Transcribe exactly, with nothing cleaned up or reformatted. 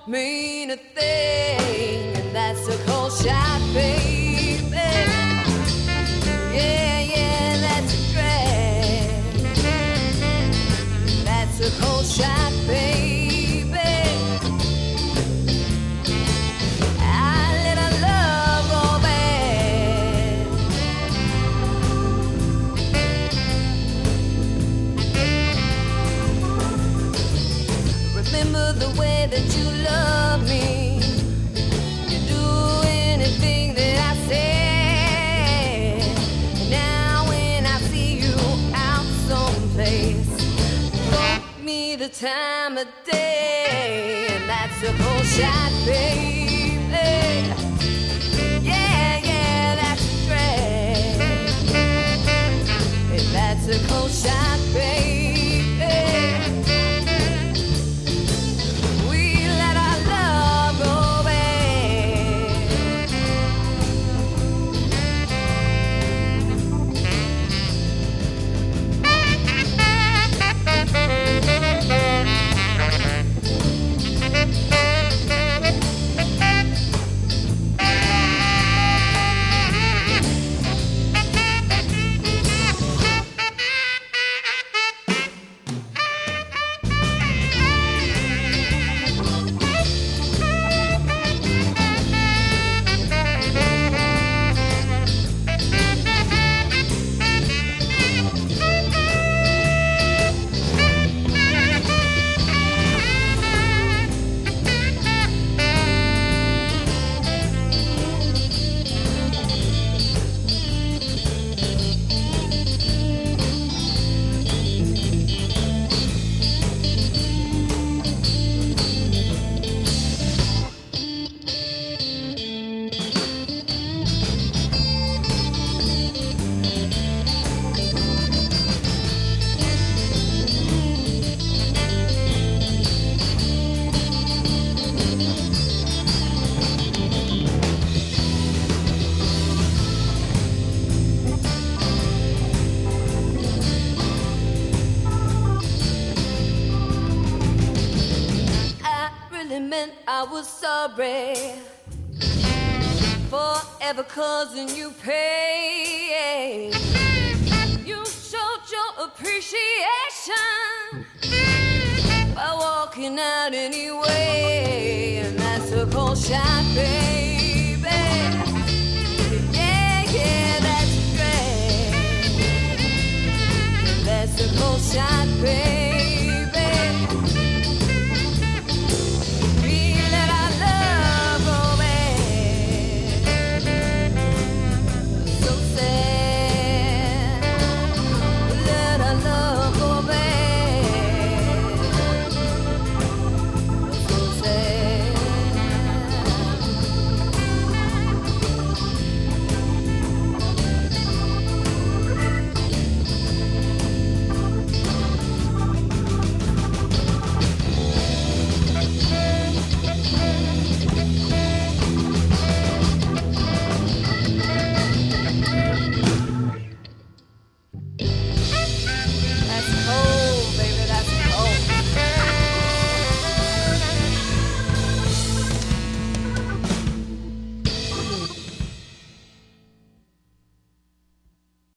mean a thing, and that's a cold shot, baby. Yeah, yeah, that's a drag. That's a cold shot, baby. I let our love go bad. Remember the way that you love me. You do anything that I say. Now when I see you out someplace, throw me the time of day, and that's a cold shot, baby. Yeah, yeah, that's a drag. And that's a cold shot, baby. I was sorry for ever causing you pain. You showed your appreciation by walking out anyway, and that's a cold shot, babe.